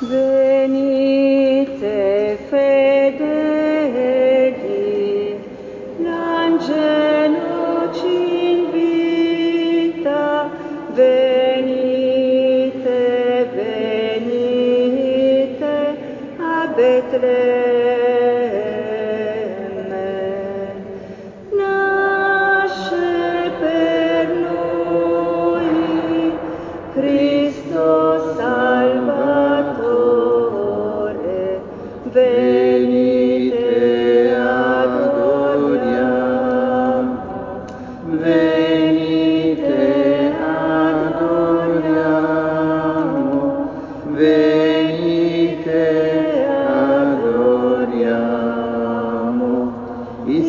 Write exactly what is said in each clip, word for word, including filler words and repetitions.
Venite fedeli, l'angelo ci invita, venite, venite a Betlemme. Nasce per noi Cristo Salvatore, venite adoriamo, venite adoriamo, venite adoriamo il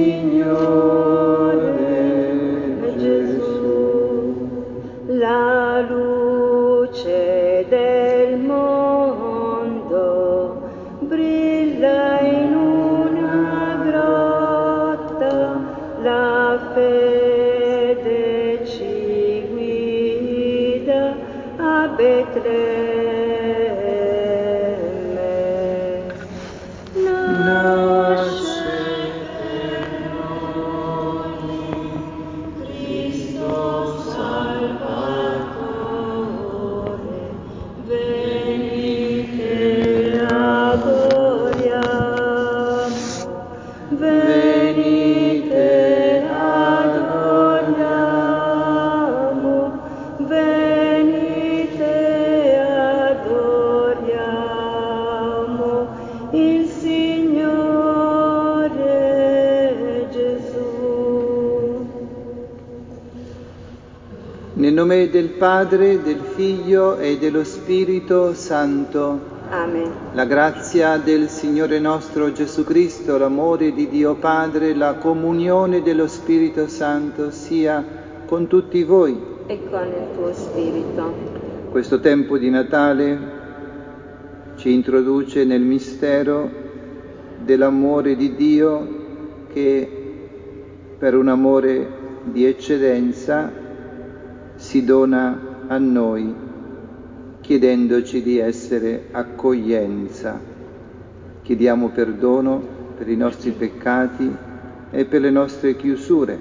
Signore Gesù, la luce del mondo brilla in una grotta, la fede ci guida a Betlemme. Nasce per noi Cristo Salvatore, venite adoriamo, venite adoriamo, venite adoriamo il Signore Gesù. Nel nome del Padre, del Figlio e dello Spirito Santo. Amen. La grazia del Signore nostro Gesù Cristo, l'amore di Dio Padre, la comunione dello Spirito Santo sia con tutti voi. E con il tuo spirito. Questo tempo di Natale ci introduce nel mistero dell'amore di Dio che per un amore di eccedenza si dona a noi, chiedendoci di essere accoglienza. Chiediamo perdono per i nostri peccati e per le nostre chiusure.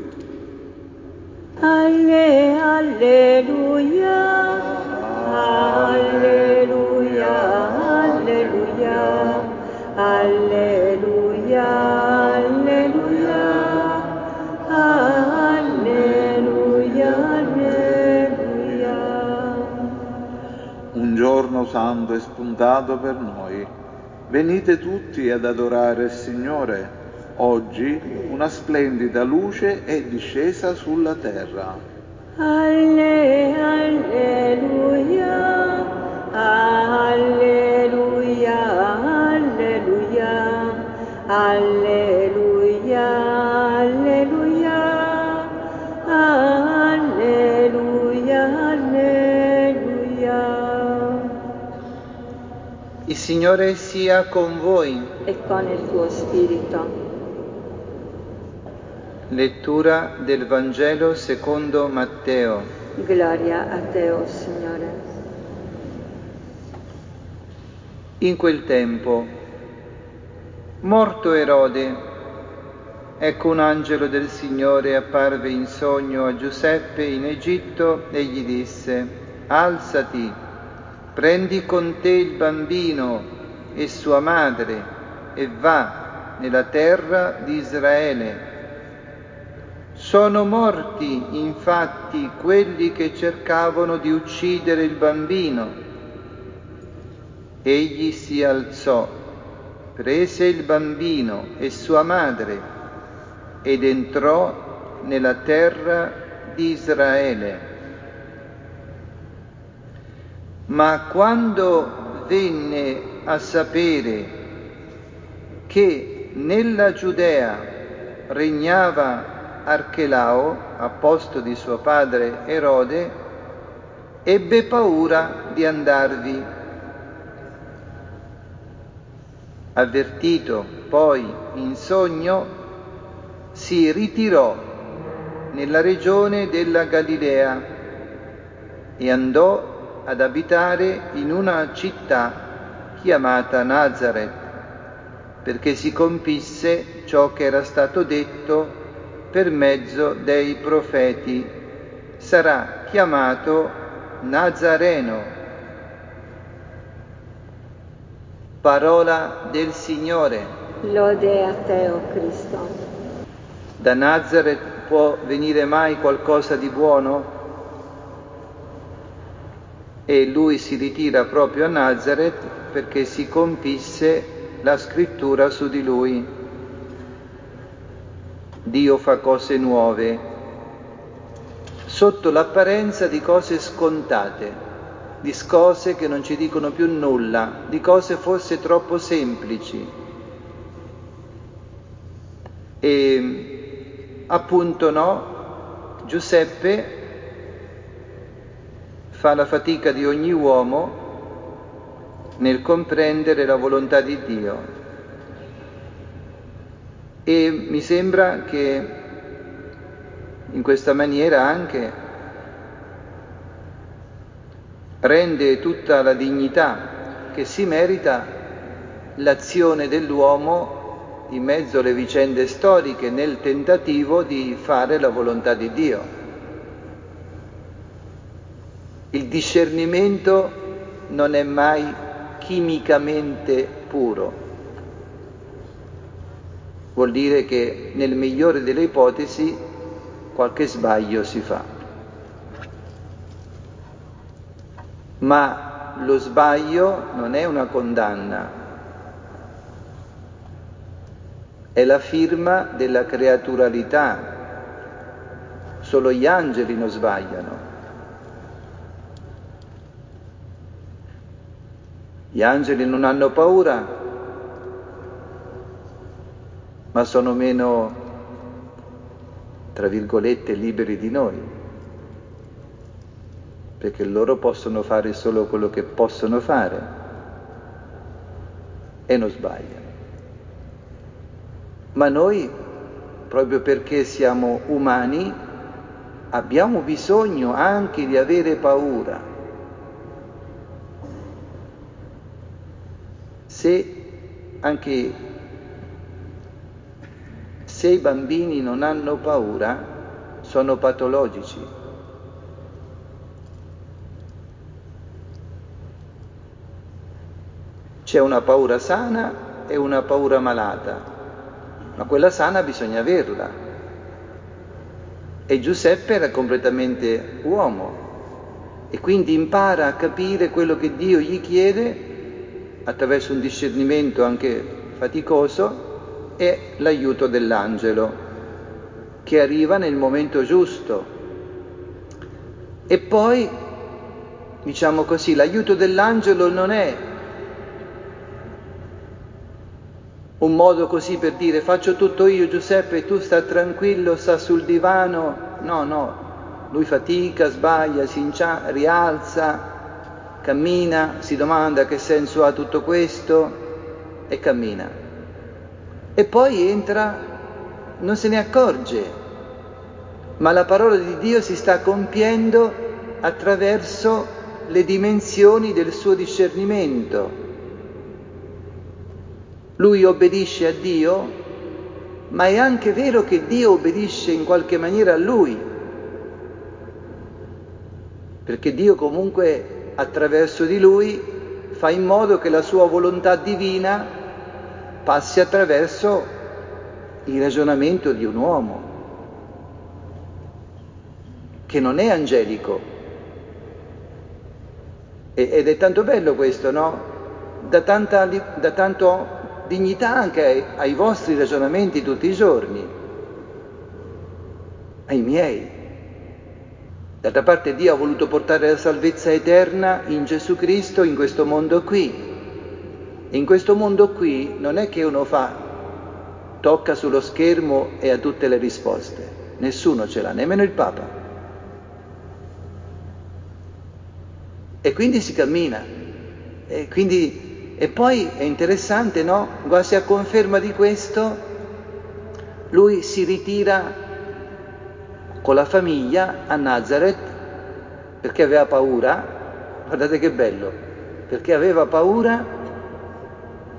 Alle, alleluia, alleluia, alleluia, alleluia, alleluia, alleluia, alleluia. Un giorno santo è spuntato per noi. Venite tutti ad adorare il Signore. Oggi una splendida luce è discesa sulla terra. Alle, alleluia, alleluia, alleluia, alleluia, alleluia, alleluia, alleluia. Il Signore sia con voi. E con il tuo spirito. Lettura del Vangelo secondo Matteo. Gloria a te, o Signore. In quel tempo, morto Erode, ecco un angelo del Signore apparve in sogno a Giuseppe in Egitto e gli disse: alzati, prendi con te il bambino e sua madre e va nella terra di Israele. Sono morti infatti quelli che cercavano di uccidere il bambino. Egli si alzò, prese il bambino e sua madre ed entrò nella terra di Israele. Ma quando venne a sapere che nella Giudea regnava Archelao, a posto di suo padre Erode, ebbe paura di andarvi. Avvertito poi in sogno, si ritirò nella regione della Galilea e andò ad abitare in una città chiamata Nazaret, perché si compisse ciò che era stato detto per mezzo dei profeti. Sarà chiamato Nazareno. Parola del Signore. Lode a te, o Cristo. Da Nazaret può venire mai qualcosa di buono? E lui si ritira proprio a Nazaret perché si compisse la scrittura su di lui. Dio fa cose nuove, sotto l'apparenza di cose scontate, di cose che non ci dicono più nulla, di cose forse troppo semplici. E appunto no, Giuseppe fa la fatica di ogni uomo nel comprendere la volontà di Dio. E mi sembra che in questa maniera anche rende tutta la dignità che si merita l'azione dell'uomo in mezzo alle vicende storiche nel tentativo di fare la volontà di Dio. Il discernimento non è mai chimicamente puro. Vuol dire che nel migliore delle ipotesi qualche sbaglio si fa. Ma lo sbaglio non è una condanna, è la firma della creaturalità. Solo gli angeli non sbagliano. Gli angeli non hanno paura, ma sono meno, tra virgolette, liberi di noi, perché loro possono fare solo quello che possono fare e non sbagliano. Ma noi, proprio perché siamo umani, abbiamo bisogno anche di avere paura. Se anche se i bambini non hanno paura, sono patologici. C'è una paura sana e una paura malata, ma quella sana bisogna averla. E Giuseppe era completamente uomo e quindi impara a capire quello che Dio gli chiede attraverso un discernimento anche faticoso e l'aiuto dell'angelo che arriva nel momento giusto. E poi, diciamo così, l'aiuto dell'angelo non è un modo così per dire faccio tutto io Giuseppe, tu sta tranquillo, sta sul divano. No, no, lui fatica, sbaglia, si incia- rialza, cammina, si domanda che senso ha tutto questo e cammina. E poi entra, non se ne accorge, ma la parola di Dio si sta compiendo attraverso le dimensioni del suo discernimento. Lui obbedisce a Dio, ma è anche vero che Dio obbedisce in qualche maniera a lui, perché Dio comunque attraverso di lui fa in modo che la sua volontà divina passi attraverso il ragionamento di un uomo, che non è angelico. Ed è tanto bello questo, no? Da tanta, da tanto dignità anche ai, ai vostri ragionamenti tutti i giorni, ai miei. D'altra parte Dio ha voluto portare la salvezza eterna in Gesù Cristo in questo mondo qui. E in questo mondo qui non è che uno fa, tocca sullo schermo e ha tutte le risposte. Nessuno ce l'ha, nemmeno il Papa. E quindi si cammina. E quindi E poi è interessante, no? Quasi a conferma di questo, lui si ritira con la famiglia a Nazaret perché aveva paura. Guardate che bello, perché aveva paura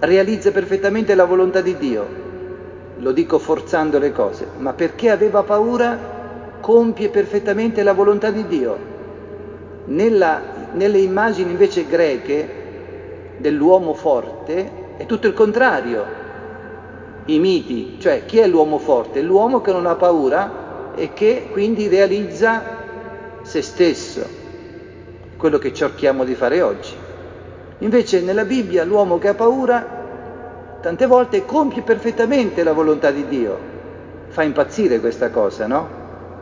realizza perfettamente la volontà di Dio, lo dico forzando le cose, ma perché aveva paura compie perfettamente la volontà di Dio. Nella, nelle immagini invece greche dell'uomo forte è tutto il contrario. I miti, cioè chi è l'uomo forte? L'uomo che non ha paura e che quindi realizza se stesso, quello che cerchiamo di fare oggi. Invece nella Bibbia l'uomo che ha paura tante volte compie perfettamente la volontà di Dio. Fa impazzire questa cosa, no?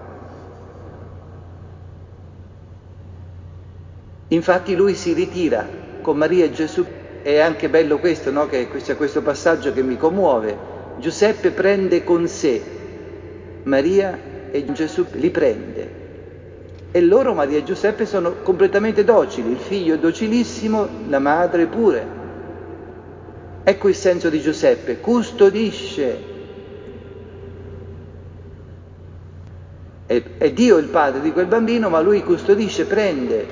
Infatti lui si ritira con Maria e Gesù. È anche bello questo, no? Che c'è questo passaggio che mi commuove. Giuseppe prende con sé Maria e Gesù li prende. E loro, Maria e Giuseppe, sono completamente docili. Il figlio è docilissimo, la madre pure. Ecco il senso di Giuseppe, custodisce. È, è Dio il padre di quel bambino, ma lui custodisce, prende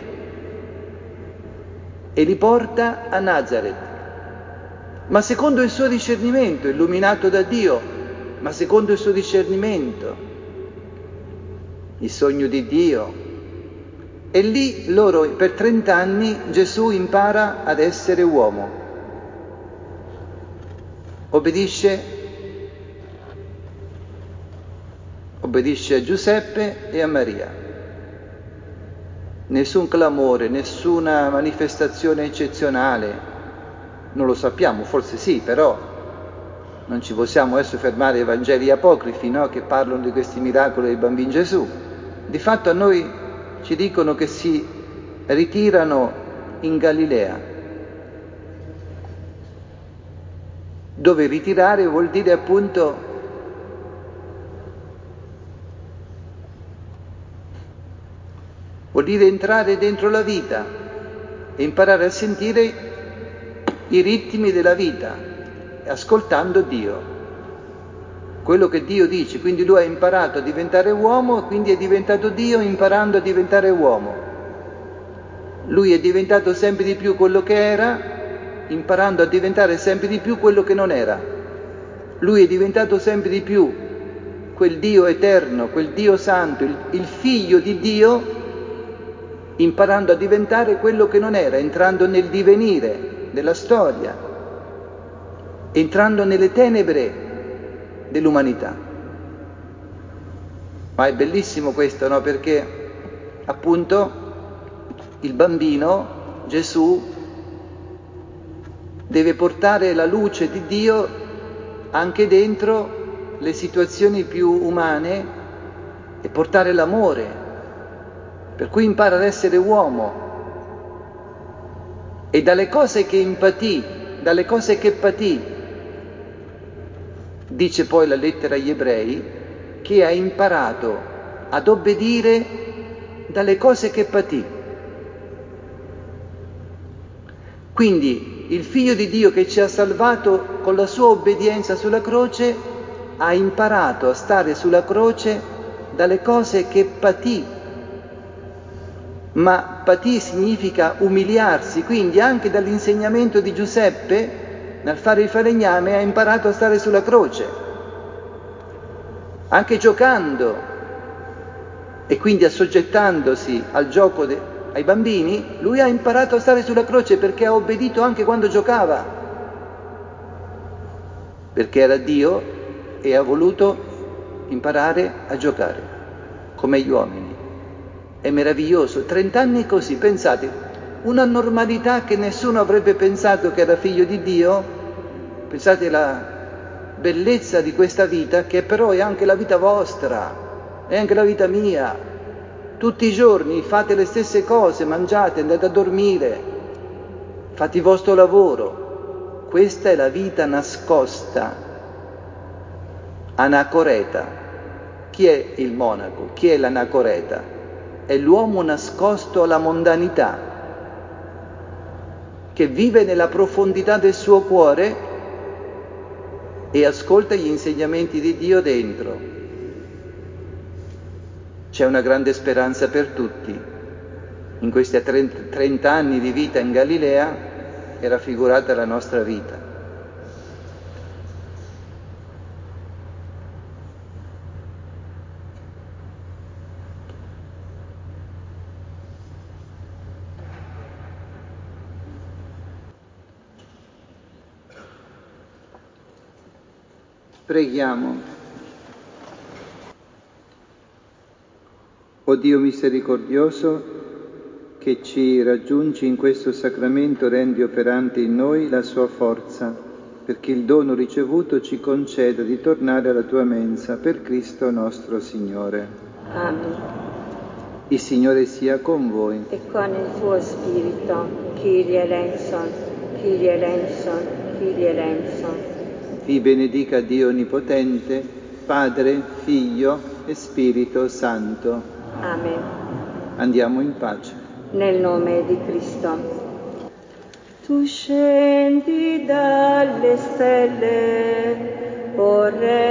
e li porta a Nazaret. Ma secondo il suo discernimento, illuminato da Dio, ma secondo il suo discernimento, il sogno di Dio. E lì loro, per trent'anni, Gesù impara ad essere uomo. Obbedisce, obbedisce a Giuseppe e a Maria. Nessun clamore, nessuna manifestazione eccezionale. Non lo sappiamo, forse sì, però non ci possiamo adesso fermare ai Vangeli apocrifi, no? Che parlano di questi miracoli del bambino Gesù. Di fatto a noi ci dicono che si ritirano in Galilea, dove ritirare vuol dire appunto vuol dire entrare dentro la vita e imparare a sentire i ritmi della vita, ascoltando Dio, quello che Dio dice. Quindi lui ha imparato a diventare uomo, quindi è diventato Dio imparando a diventare uomo. Lui è diventato sempre di più quello che era, imparando a diventare sempre di più quello che non era. Lui è diventato sempre di più quel Dio eterno, quel Dio santo, il, il figlio di Dio, imparando a diventare quello che non era, entrando nel divenire della storia, entrando nelle tenebre dell'umanità. Ma è bellissimo questo, no? Perché appunto il bambino, Gesù, deve portare la luce di Dio anche dentro le situazioni più umane e portare l'amore. Per cui impara ad essere uomo e dalle cose che impatì, dalle cose che patì, dice poi la lettera agli ebrei, che ha imparato ad obbedire dalle cose che patì. Quindi il Figlio di Dio che ci ha salvato con la sua obbedienza sulla croce ha imparato a stare sulla croce dalle cose che patì. Ma patì significa umiliarsi, quindi anche dall'insegnamento di Giuseppe nel fare il falegname ha imparato a stare sulla croce, anche giocando e quindi assoggettandosi al gioco de- ai bambini. Lui ha imparato a stare sulla croce perché ha obbedito anche quando giocava, perché era Dio e ha voluto imparare a giocare come gli uomini. È meraviglioso, trent'anni così, pensate, una normalità che nessuno avrebbe pensato che era figlio di Dio. Pensate alla bellezza di questa vita, che però è anche la vita vostra, è anche la vita mia. Tutti i giorni fate le stesse cose, mangiate, andate a dormire, fate il vostro lavoro. Questa è la vita nascosta, anacoreta. Chi è il monaco? Chi è l'anacoreta? È l'uomo nascosto alla mondanità, che vive nella profondità del suo cuore e ascolta gli insegnamenti di Dio dentro. C'è una grande speranza per tutti. In questi trenta anni di vita in Galilea è raffigurata la nostra vita. Preghiamo. O Dio misericordioso, che ci raggiungi in questo sacramento, rendi operante in noi la sua forza, perché il dono ricevuto ci conceda di tornare alla tua mensa, per Cristo nostro Signore. Amen. Il Signore sia con voi. E con il tuo spirito, Kyrie eleison, Kyrie eleison, Kyrie eleison. Vi benedica Dio Onnipotente, Padre, Figlio e Spirito Santo. Amen. Andiamo in pace. Nel nome di Cristo. Tu scendi dalle stelle, o Re